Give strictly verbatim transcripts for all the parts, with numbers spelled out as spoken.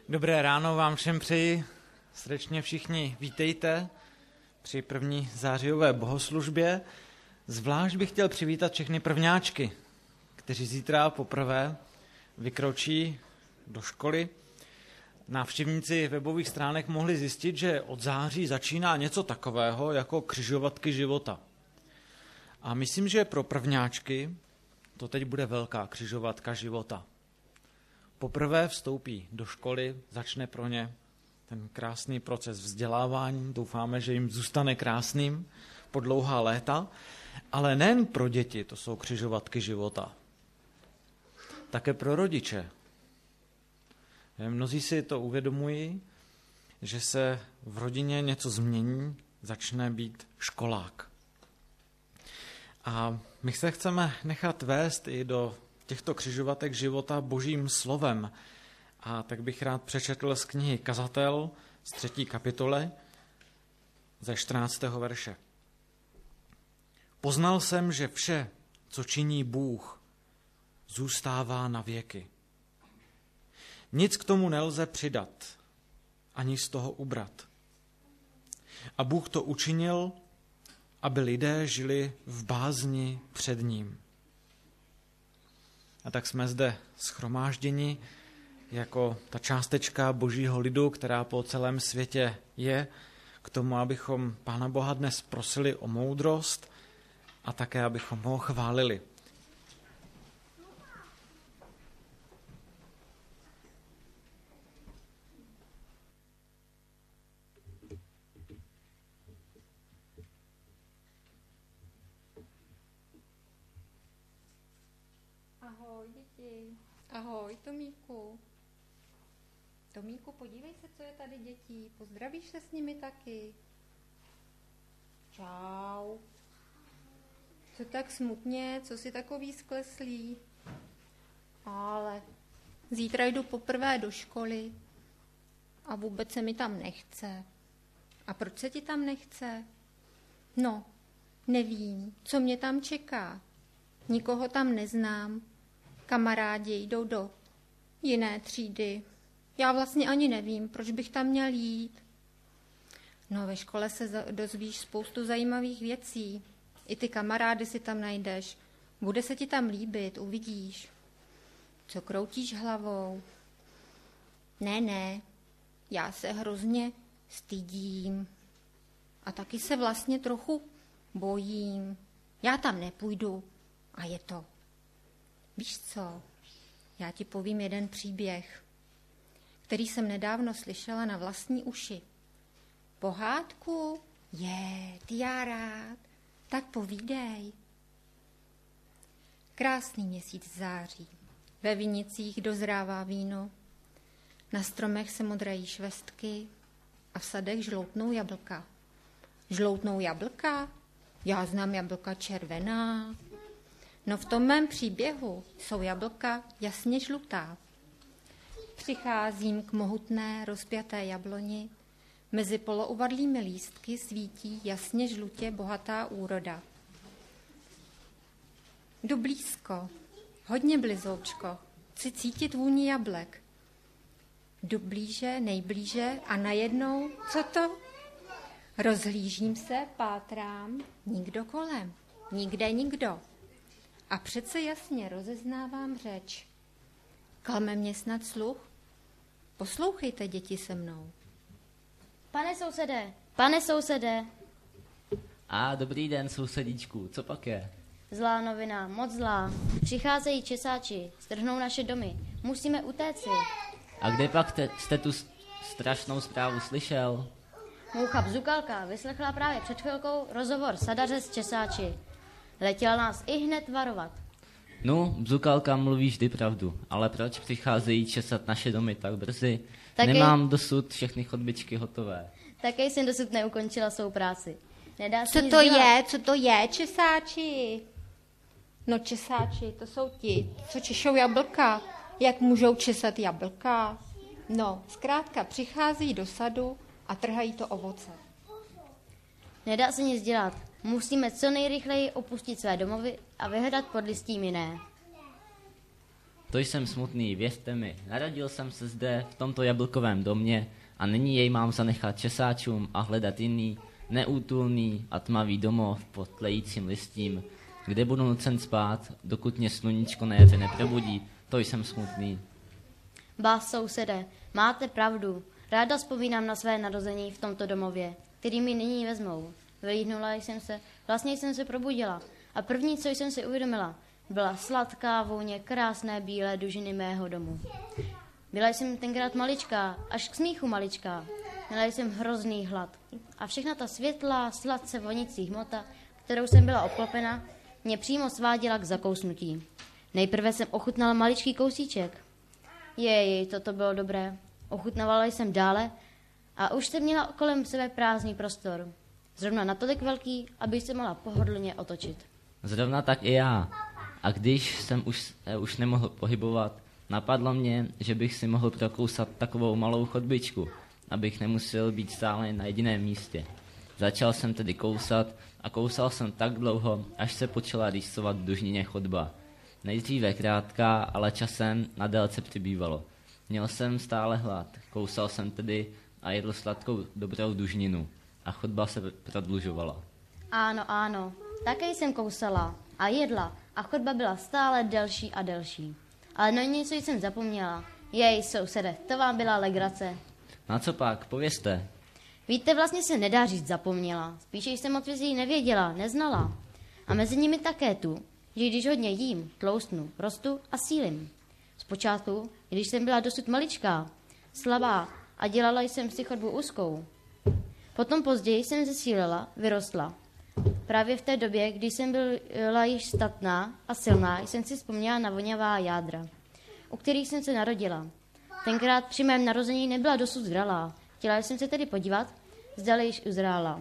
Dobré ráno vám všem přeji, srdečně všichni vítejte při první zářijové bohoslužbě. Zvlášť bych chtěl přivítat všechny prvňáčky, kteří zítra poprvé vykročí do školy. Návštěvníci webových stránek mohli zjistit, že od září začíná něco takového jako křižovatky života. A myslím, že pro prvňáčky to teď bude velká křižovatka života. Poprvé vstoupí do školy, začne pro ně ten krásný proces vzdělávání. Doufáme, že jim zůstane krásným po dlouhá léta. Ale nejen pro děti to jsou křižovatky života. Také pro rodiče. Mnozí si to uvědomují, že se v rodině něco změní, začne být školák. A my se chceme nechat vést i do těchto křižovatek života Božím slovem. A tak bych rád přečetl z knihy Kazatel z třetí kapitole ze čtrnáctého verše. Poznal jsem, že vše, co činí Bůh, zůstává na věky. Nic k tomu nelze přidat, ani z toho ubrat. A Bůh to učinil, aby lidé žili v bázni před ním. A tak jsme zde shromážděni jako ta částečka Božího lidu, která po celém světě je, k tomu, abychom Pána Boha dnes prosili o moudrost a také, abychom ho chválili. Ahoj, děti. Ahoj, Tomíku. Tomíku, podívej se, co je tady dětí. Pozdravíš se s nimi taky? Čau. Co tak smutně, co jsi takový skleslý? Ale zítra jdu poprvé do školy a vůbec se mi tam nechce. A proč se ti tam nechce? No, nevím, co mě tam čeká. Nikoho tam neznám. Kamarádi jdou do jiné třídy. Já vlastně ani nevím, proč bych tam měl jít. No, ve škole se dozvíš spoustu zajímavých věcí. I ty kamarády si tam najdeš. Bude se ti tam líbit, uvidíš. Co kroutíš hlavou? Ne, ne, já se hrozně stydím. A taky se vlastně trochu bojím. Já tam nepůjdu a je to. Víš co, já ti povím jeden příběh, který jsem nedávno slyšela na vlastní uši. Pohádku? Je, ty já rád, tak povídej. Krásný měsíc září, ve vinicích dozrává víno, na stromech se modrají švestky a v sadech žloutnou jablka. Žloutnou jablka? Já znám jablka červená. No v tom mém příběhu jsou jablka jasně žlutá. Přicházím k mohutné rozpjaté jabloni, mezi polouvadlými lístky svítí jasně žlutě bohatá úroda. Jdu blízko, hodně blizoučko, chci cítit vůni jablek. Jdu blíže, nejblíže a najednou, co to? Rozhlížím se, pátrám, nikdo kolem, nikde nikdo. A přece jasně rozeznávám řeč. Klame mě snad sluch? Poslouchejte, děti, se mnou. Pane sousedé, pane sousedé. A dobrý den, sousedíčku, co pak je? Zlá novina, moc zlá. Přicházejí česáči, strhnou naše domy. Musíme utéci. A kde pak te, jste tu strašnou zprávu slyšel? Moucha Bzukalka vyslechla právě před chvilkou rozhovor sadaře s česáči. Letěl nás i hned varovat. No, Bzukalka mluví vždy pravdu, ale proč přicházejí česat naše domy tak brzy? Taky... Nemám dosud všechny chodbičky hotové. Také jsem dosud neukončila svou práci. Nedá se Co nic to dělat. je, co to je, česáči? No česáči, to jsou ti, co češou jablka. Jak můžou česat jablka? No, zkrátka přichází do sadu a trhají to ovoce. Nedá se nic dělat. Musíme co nejrychleji opustit své domovy a vyhledat pod listím jiné. To jsem smutný, věřte mi. Narodil jsem se zde v tomto jablkovém domě a nyní jej mám zanechat česáčům a hledat jiný, neútulný a tmavý domov pod tlejícím listím, kde budu nucen spát, dokud mě sluníčko na jaře neprobudí. To jsem smutný. Ba, sousede, máte pravdu. Ráda vzpomínám na své narození v tomto domově, který mi nyní vezmou. Vylíhnula jsem se, vlastně jsem se probudila a první, co jsem si uvědomila, byla sladká vůně krásné bílé dužiny mého domu. Byla jsem tenkrát maličká, až k smíchu maličká. Měla jsem hrozný hlad a všechna ta světlá, sladce vonící hmota, kterou jsem byla obklopena, mě přímo sváděla k zakousnutí. Nejprve jsem ochutnala maličký kousíček. Jej, toto bylo dobré. Ochutnávala jsem dále a už jsem měla kolem sebe prázdný prostor. Zrovna natolik velký, aby se mohla pohodlně otočit. Zrovna tak i já. A když jsem už, eh, už nemohl pohybovat, napadlo mě, že bych si mohl prokousat takovou malou chodbičku, abych nemusel být stále na jediném místě. Začal jsem tedy kousat a kousal jsem tak dlouho, až se počala rýsovat v dužnině chodba. Nejdříve krátká, ale časem na délce přibývalo. Měl jsem stále hlad, kousal jsem tedy a jedl sladkou dobrou dužninu a chodba se prodlužovala. Ano, ano, také jsem kousala a jedla a chodba byla stále delší a delší. Ale na něco jsem zapomněla. Jej, sousede, to vám byla legrace. Na co pak, povězte. Víte, vlastně se nedá říct zapomněla. Spíše jsem moc věcí nevěděla, neznala. A mezi nimi také tu, že když hodně jím, tloustnu, rostu a sílim. Zpočátku, když jsem byla dosud maličká, slabá a dělala jsem si chodbu úzkou. Potom později jsem zesílila, vyrostla. Právě v té době, když jsem byla již statná a silná, jsem si vzpomněla na voňavá jádra, u kterých jsem se narodila. Tenkrát při mém narození nebyla dosud zralá. Chtěla jsem se tedy podívat, zdali již uzrála.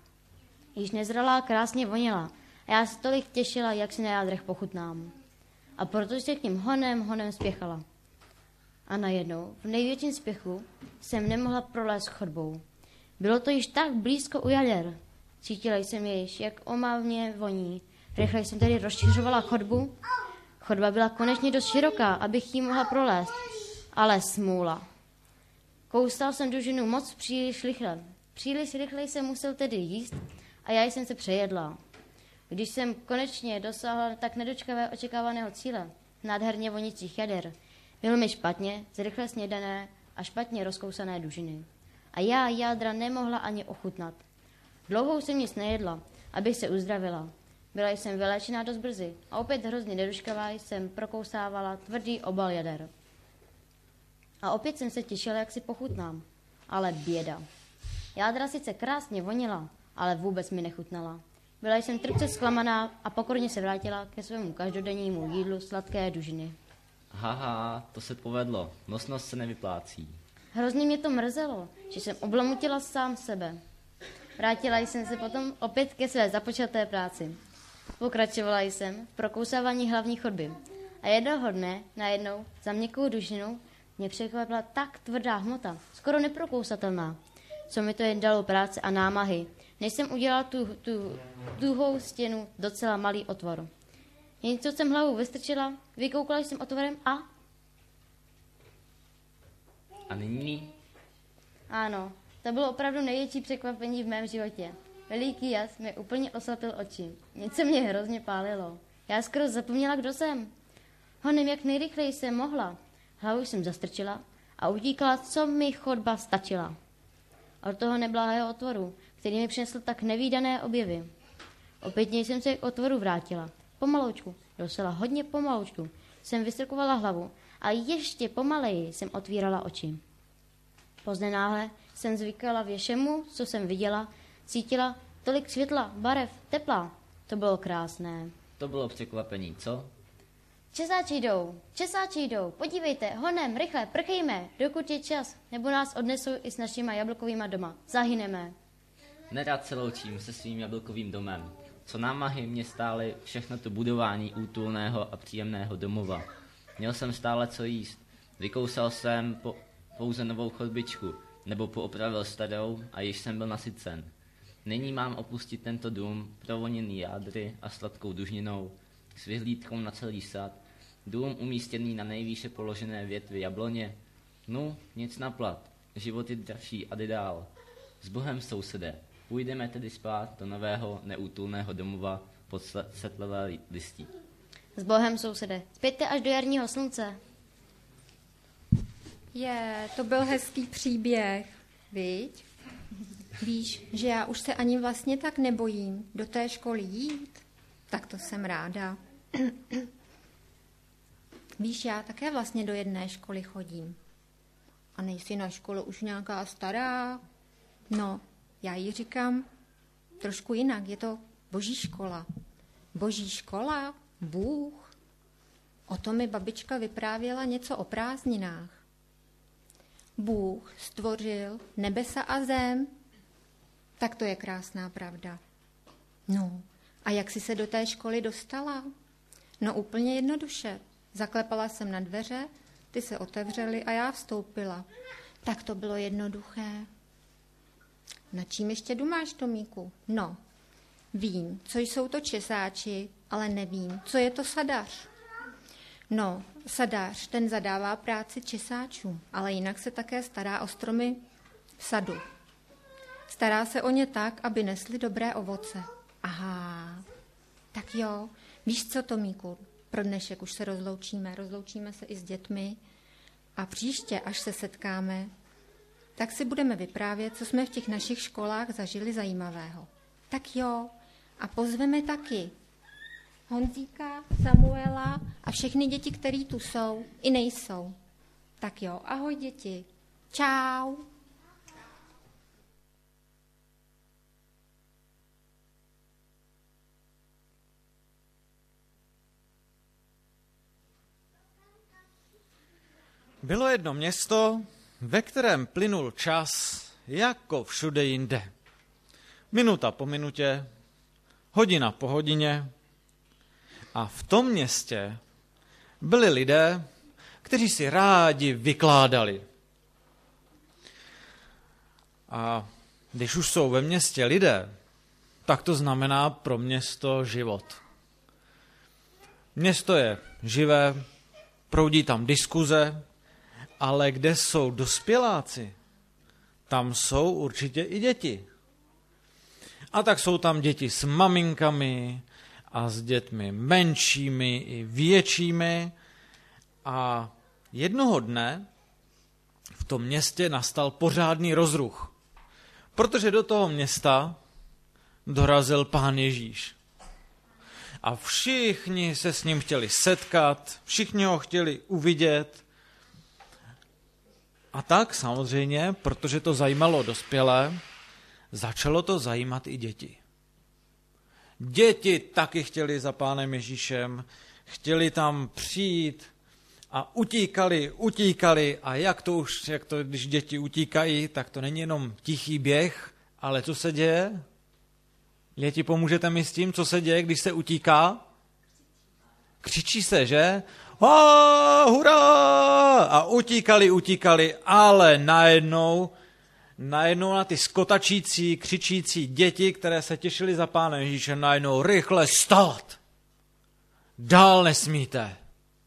Již nezralá krásně voněla a já se tolik těšila, jak si na jádrech pochutnám. A protože se k ním honem, honem spěchala. A najednou, v největším spěchu, jsem nemohla prolézt chodbou. Bylo to již tak blízko u jader. Cítila jsem již, jak omávně voní. Rychle jsem tedy rozšiřovala chodbu. Chodba byla konečně dost široká, abych ji mohla prolézt. Ale smůla. Kousal jsem dužinu moc příliš rychle. Příliš rychle jsem musel tedy jíst a já jsem se přejedla. Když jsem konečně dosáhla tak nedočkavé očekávaného cíle, nádherně vonících jader, bylo mi špatně z rychle snědané a špatně rozkousané dužiny. A já jádra nemohla ani ochutnat. Dlouhou jsem nic nejedla, abych se uzdravila. Byla jsem vyléčená dost brzy a opět hrozně nedočkavá jsem prokousávala tvrdý obal jader. A opět jsem se těšila, jak si pochutnám. Ale běda. Jádra sice krásně vonila, ale vůbec mi nechutnala. Byla jsem trpce zklamaná a pokorně se vrátila ke svému každodennímu jídlu sladké dužiny. Haha, to se povedlo. Nosnost se nevyplácí. Hrozně mě to mrzelo, že jsem oblamutila sám sebe. Vrátila jsem se potom opět ke své započaté práci. Pokračovala jsem v prokousávání hlavní chodby. A jednoho dne, najednou, za měkkou dužinu, mě překvapila tak tvrdá hmota, skoro neprokousatelná, co mi to jen dalo práce a námahy, než jsem udělala tu, tu tuhou stěnu docela malý otvor. Jen co jsem hlavu vystrčila, vykoukala jsem otvorem a... A nyní? Ano, to bylo opravdu největší překvapení v mém životě. Veliký jas mi úplně oslepil oči. Něco mě hrozně pálilo. Já skoro zapomněla, kdo jsem. Honem, jak nejrychleji jsem mohla. Hlavu jsem zastrčila a utíkala, co mi chodba stačila. Od toho neblahého otvoru, který mi přinesl tak nevídané objevy. Opětně jsem se k otvoru vrátila. Pomaloučku, docela hodně pomaloučku, jsem vystrkovala hlavu a ještě pomaleji jsem otvírala oči. Pozdě náhle jsem zvykala všemu, co jsem viděla, cítila tolik světla, barev, tepla. To bylo krásné. To bylo překvapení, co? Česáči jdou, česáči jdou, podívejte, honem, rychle, prchejme, dokud je čas, nebo nás odnesou i s našima jablkovýma doma. Zahyneme. Nerad se loučím se svým jablkovým domem. Co námahy mě stály všechno to budování útulného a příjemného domova. Měl jsem stále co jíst. Vykousal jsem po, pouze novou chodbičku, nebo poopravil starou a již jsem byl nasycen. Nyní mám opustit tento dům, provoněný jádry a sladkou dužninou, s vyhlídkou na celý sad, Dům umístěný na nejvýše položené větvi jabloně. No, nic na plat. Život je dražší a jde dál. S Bohem, sousede. Půjdeme tedy spát do nového neútulného domova pod setlevé listí. S Bohem, sousede. Zpějte až do jarního slunce. Je, to byl hezký příběh, viď? Víš, že já už se ani vlastně tak nebojím do té školy jít? Tak to jsem ráda. Víš, já také vlastně do jedné školy chodím. A nejsi na škole už nějaká stará? No, já jí říkám trošku jinak, je to boží škola. Boží škola? Bůh? O tom mi babička vyprávěla něco o prázdninách. Bůh stvořil nebesa a zem. Tak to je krásná pravda. No, a jak jsi se do té školy dostala? No úplně jednoduše. Zaklepala jsem na dveře, ty se otevřely a já vstoupila. Tak to bylo jednoduché. Na čím ještě dumáš, Tomíku? No, vím, co jsou to česáči, ale nevím, co je to sadař. No, sadář, ten zadává práci česáčům, ale jinak se také stará o stromy v sadu. Stará se o ně tak, aby nesly dobré ovoce. Aha, tak jo, víš co, Tomíku, pro dnešek už se rozloučíme, rozloučíme se i s dětmi a příště, až se setkáme, tak si budeme vyprávět, co jsme v těch našich školách zažili zajímavého. Tak jo, a pozveme taky Honzíka, Samuela a všechny děti, které tu jsou i nejsou. Tak jo, ahoj děti. Čau. Bylo jedno město, ve kterém plynul čas jako všude jinde. Minuta po minutě, hodina po hodině. A v tom městě byli lidé, kteří si rádi vykládali. A když už jsou ve městě lidé, tak to znamená pro město život. Město je živé, proudí tam diskuze, ale kde jsou dospěláci, tam jsou určitě i děti. A tak jsou tam děti s maminkami a s dětmi menšími i většími. A jednoho dne v tom městě nastal pořádný rozruch, protože do toho města dorazil Pán Ježíš. A všichni se s ním chtěli setkat, všichni ho chtěli uvidět. A tak samozřejmě, protože to zajímalo dospělé, začalo to zajímat i děti. Děti taky chtěli za Pánem Ježíšem, chtěli tam přijít a utíkali, utíkali. A jak to už, jak to, když děti utíkají, tak to není jenom tichý běh, ale co se děje? Děti, pomůžete mi s tím, co se děje, když se utíká? Křičí se, že? A hurá! A utíkali, utíkali, ale najednou, najednou na ty skotačící, křičící děti, které se těšily za Pánem Ježíšem, najednou rychle stát. Dál nesmíte.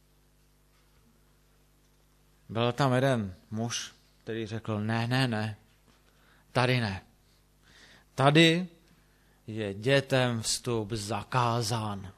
Byl tam jeden muž, který řekl, ne, ne, ne, tady ne. Tady je dětem vstup zakázán.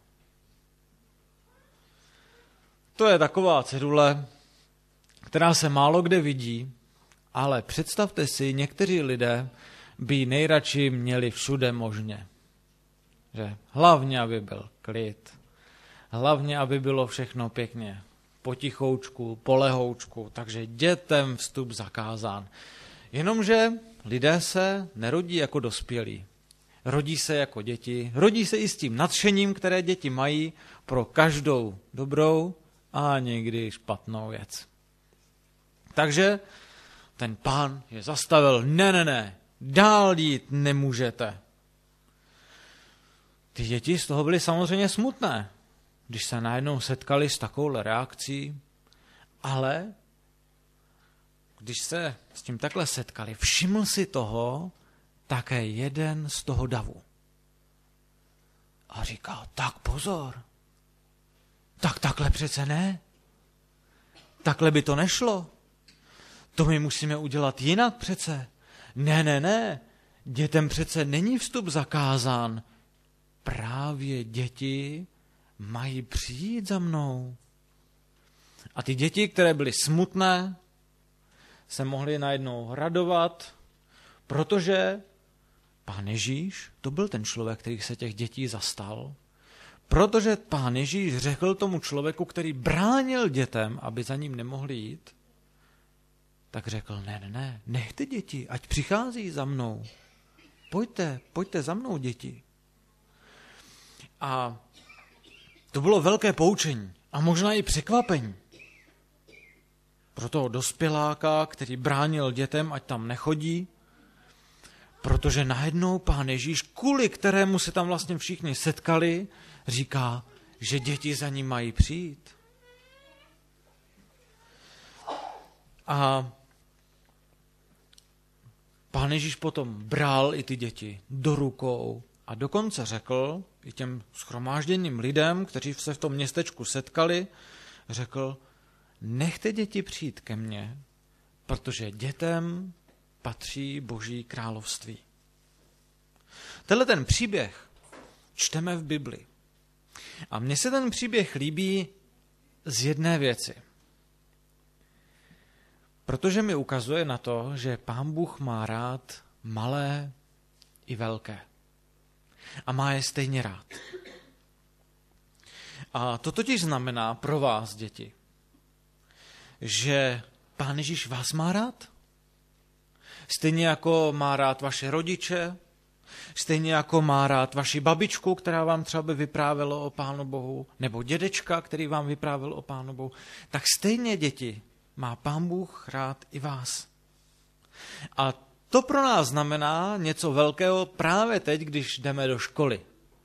To je taková cedule, která se málo kde vidí, ale představte si, někteří lidé by nejradši měli všude možně. Že hlavně, aby byl klid, hlavně, aby bylo všechno pěkně potichoučku, polehoučku, takže dětem vstup zakázán. Jenomže lidé se nerodí jako dospělí. Rodí se jako děti, rodí se i s tím nadšením, které děti mají pro každou dobrou a někdy špatnou věc. Takže ten Pán je zastavil, ne, ne, ne, dál jít nemůžete. Ty děti z toho byly samozřejmě smutné, když se najednou setkali s takovou reakcí, ale když se s tím takhle setkali, všiml si toho také jeden z toho davu. A říkal, tak pozor, Tak takhle přece ne. Takhle by to nešlo. To my musíme udělat jinak přece. Ne, ne, ne. Dětem přece není vstup zakázán. Právě děti mají přijít za mnou. A ty děti, které byly smutné, se mohly najednou radovat, protože Pán Ježíš, to byl ten člověk, který se těch dětí zastal, protože Pán Ježíš řekl tomu člověku, který bránil dětem, aby za ním nemohli jít, tak řekl, ne, ne, ne, nechte děti, ať přichází za mnou. Pojďte, pojďte za mnou, děti. A to bylo velké poučení a možná i překvapení pro toho dospěláka, který bránil dětem, ať tam nechodí, protože najednou Pán Ježíš, kvůli kterému se tam vlastně všichni setkali, říká, že děti za ním mají přijít. A Pán Ježíš potom bral i ty děti do rukou a dokonce řekl i těm shromážděným lidem, kteří se v tom městečku setkali, řekl, nechte děti přijít ke mně, protože dětem patří Boží království. Tenhle ten příběh čteme v Bibli. A mně se ten příběh líbí z jedné věci. Protože mi ukazuje na to, že Pán Bůh má rád malé i velké. A má je stejně rád. A to totiž znamená pro vás, děti, že Pán Ježíš vás má rád. Stejně jako má rád vaše rodiče, stejně jako má rád vaši babičku, která vám třeba by vyprávěla o Pánu Bohu, nebo dědečka, který vám vyprávěl o Pánu Bohu, tak stejně, děti, má Pán Bůh rád i vás. A to pro nás znamená něco velkého právě teď, když jdeme do školy.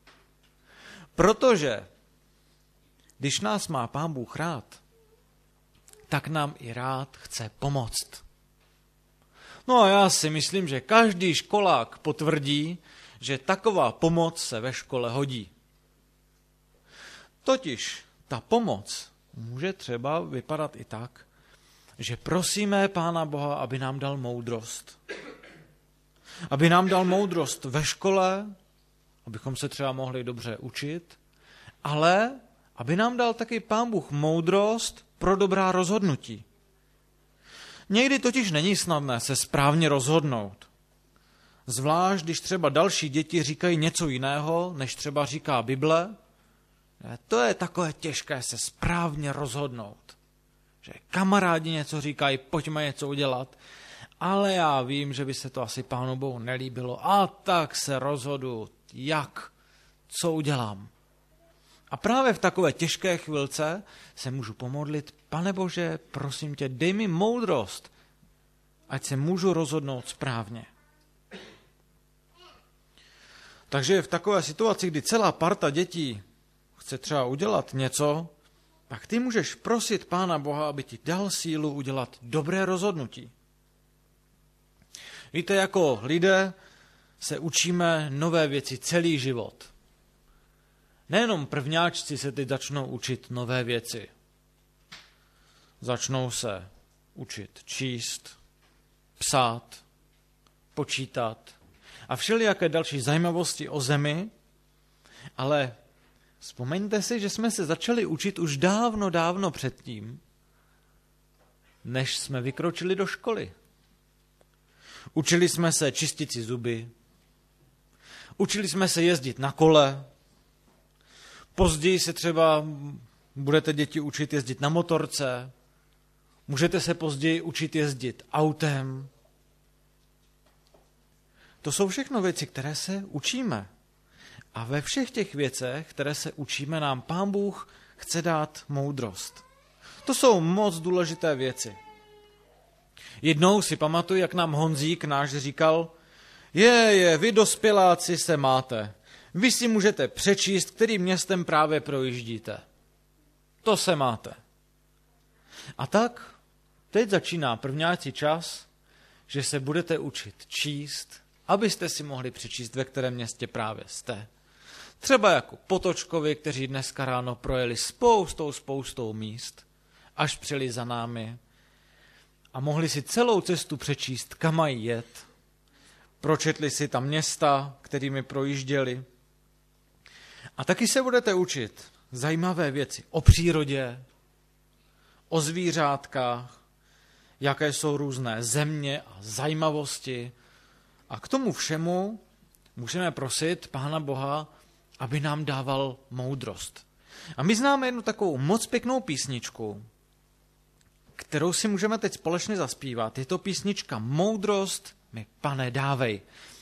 Protože když nás má Pán Bůh rád, tak nám i rád chce pomoct. No a já si myslím, že každý školák potvrdí, že taková pomoc se ve škole hodí. Totiž ta pomoc může třeba vypadat i tak, že prosíme Pána Boha, aby nám dal moudrost. Aby nám dal moudrost ve škole, abychom se třeba mohli dobře učit, ale aby nám dal taky Pán Bůh moudrost pro dobrá rozhodnutí. Někdy totiž není snadné se správně rozhodnout. Zvlášť, když třeba další děti říkají něco jiného, než třeba říká Bible, to je takové těžké se správně rozhodnout. Že kamarádi něco říkají, pojďme něco udělat, ale já vím, že by se to asi Pánu Bohu nelíbilo a tak se rozhodu, jak, co udělám. A právě v takové těžké chvilce se můžu pomodlit, Pane Bože, prosím tě, dej mi moudrost, ať se můžu rozhodnout správně. Takže v takové situaci, kdy celá parta dětí chce třeba udělat něco, tak ty můžeš prosit Pána Boha, aby ti dal sílu udělat dobré rozhodnutí. Víte, jako lidé se učíme nové věci celý život. Nejenom prvňáčci se teď začnou učit nové věci. Začnou se učit číst, psát, počítat a všelijaké další zajímavosti o zemi, ale vzpomeňte si, že jsme se začali učit už dávno, dávno předtím, než jsme vykročili do školy. Učili jsme se čistit si zuby, učili jsme se jezdit na kole, později se třeba budete děti učit jezdit na motorce, můžete se později učit jezdit autem. To jsou všechno věci, které se učíme. A ve všech těch věcech, které se učíme, nám Pán Bůh chce dát moudrost. To jsou moc důležité věci. Jednou si pamatuju, jak nám Honzík náš říkal, je, je, vy dospěláci se máte. Vy si můžete přečíst, kterým městem právě projíždíte. To se máte. A tak teď začíná prvňáci čas, že se budete učit číst, abyste si mohli přečíst, ve kterém městě právě jste. Třeba jako Potočkovi, kteří dneska ráno projeli spoustou, spoustou míst, až přijeli za námi a mohli si celou cestu přečíst, kam mají jet. Pročetli si tam města, kterými projížděli. A taky se budete učit zajímavé věci o přírodě, o zvířátkách, jaké jsou různé země a zajímavosti. A k tomu všemu můžeme prosit Pána Boha, aby nám dával moudrost. A my známe jednu takovou moc pěknou písničku, kterou si můžeme teď společně zaspívat. Je to písnička Moudrost mi, Pane, dávej.